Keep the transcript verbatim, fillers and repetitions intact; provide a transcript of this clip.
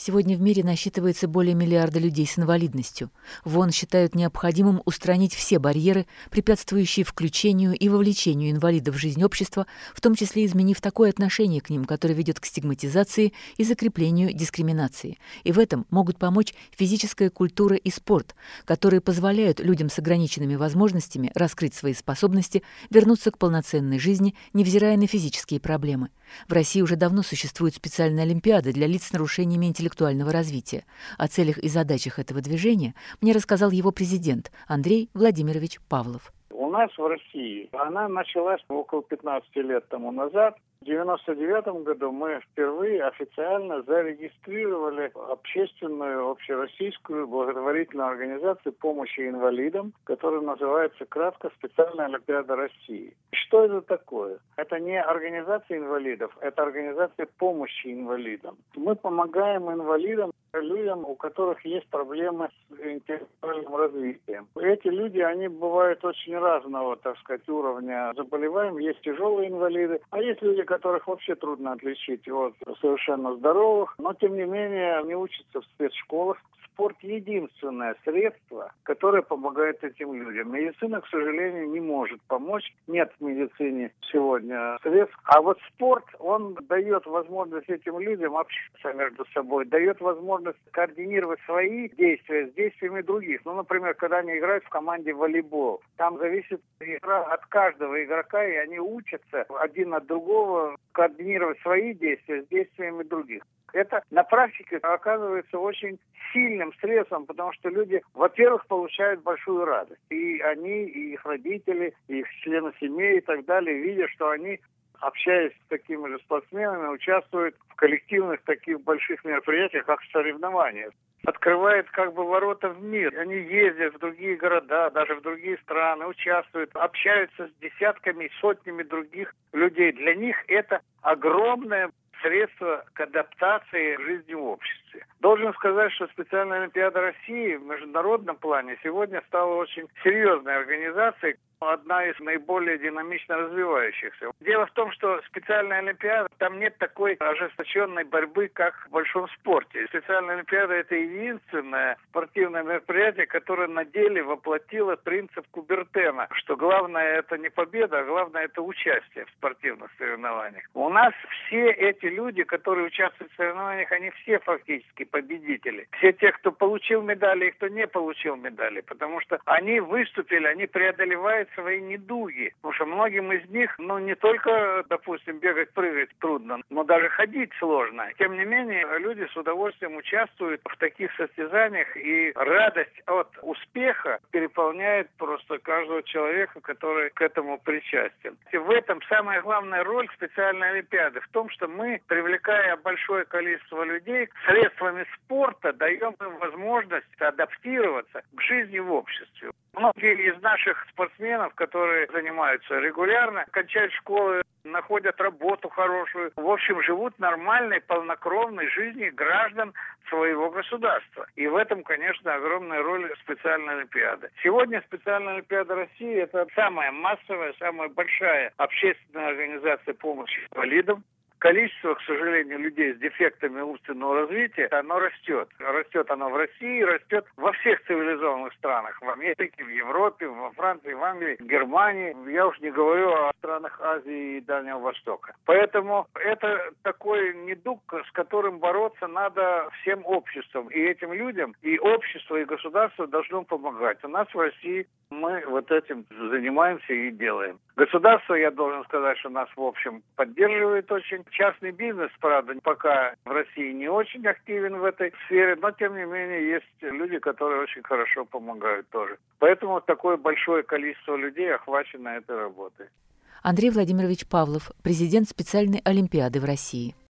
Сегодня в мире насчитывается более миллиарда людей с инвалидностью. В ООН считают необходимым устранить все барьеры, препятствующие включению и вовлечению инвалидов в жизнь общества, в том числе изменив такое отношение к ним, которое ведет к стигматизации и закреплению дискриминации. И в этом могут помочь физическая культура и спорт, которые позволяют людям с ограниченными возможностями раскрыть свои способности, вернуться к полноценной жизни, невзирая на физические проблемы. В России уже давно существуют специальные олимпиады для лиц с нарушениями интеллектуального развития. О целях и задачах этого движения мне рассказал его президент Андрей Владимирович Павлов. У нас в России она началась около пятнадцати лет тому назад. В девяносто девятом году мы впервые официально зарегистрировали общественную общероссийскую благотворительную организацию помощи инвалидам, которая называется кратко «Специальная олимпиада России». Что это такое? Это не организация инвалидов, это организация помощи инвалидам. Мы помогаем инвалидам, людям, у которых есть проблемы с интеллектуальным развитием. Эти люди, они бывают очень разного, так сказать, уровня заболеваний. Есть тяжелые инвалиды, а есть люди, которых вообще трудно отличить от совершенно здоровых. Но, тем не менее, они учатся в спецшколах. Спорт – единственное средство, которое помогает этим людям. Медицина, к сожалению, не может помочь. Нет в медицине сегодня средств. А вот спорт, он дает возможность этим людям общаться между собой, дает возможность координировать свои действия с действиями других. Ну, например, когда они играют в команде в волейбол, там зависит игра от каждого игрока, и они учатся один от другого координировать свои действия с действиями других. Это на практике оказывается очень сильным средством, потому что люди, во-первых, получают большую радость. И они, и их родители, и их члены семьи и так далее, видят, что они, общаясь с такими же спортсменами, участвуют в коллективных таких больших мероприятиях, как соревнования. Открывает как бы ворота в мир. Они ездят в другие города, даже в другие страны, участвуют, общаются с десятками, сотнями других людей. Для них это огромное средство к адаптации к жизни в обществе. Должен сказать, что специальная олимпиада России в международном плане сегодня стала очень серьезной организацией, одна из наиболее динамично развивающихся. Дело в том, что специальная олимпиада, там нет такой ожесточенной борьбы, как в большом спорте. Специальная олимпиада – это единственное спортивное мероприятие, которое на деле воплотило принцип Кубертена, что главное – это не победа, а главное – это участие в спортивных соревнованиях. У нас все эти люди, которые участвуют в соревнованиях, они все фактически победители. Все те, кто получил медали и кто не получил медали, потому что они выступили, они преодолевают свои недуги. Потому что многим из них, ну, не только, допустим, бегать, прыгать трудно, но даже ходить сложно. Тем не менее, люди с удовольствием участвуют в таких состязаниях, и радость от успеха переполняет просто каждого человека, который к этому причастен. И в этом самая главная роль специальной олимпиады, в том, что мы, привлекая большое количество людей, средствами спорта даем им возможность адаптироваться к жизни в обществе. Многие из наших спортсменов, которые занимаются регулярно, кончают школы, находят работу хорошую, в общем, живут нормальной, полнокровной жизнью граждан своего государства. И в этом, конечно, огромная роль специальной олимпиады. Сегодня специальная олимпиада России – это самая массовая, самая большая общественная организация помощи инвалидам. Количество, к сожалению, людей с дефектами умственного развития, оно растет. Растет оно в России, растет во всех цивилизованных странах. В Америке, в Европе, во Франции, в Англии, в Германии. Я уж не говорю о странах Азии и Дальнего Востока. Поэтому это такой недуг, с которым бороться надо всем обществом. И этим людям и общество, и государство должно помогать. У нас в России мы вот этим занимаемся и делаем. Государство, я должен сказать, что нас, в общем, поддерживает очень. Частный бизнес, правда, пока в России не очень активен в этой сфере, но, тем не менее, есть люди, которые очень хорошо помогают тоже. Поэтому такое большое количество людей охвачено этой работой. Андрей Владимирович Павлов, президент специальной олимпиады в России.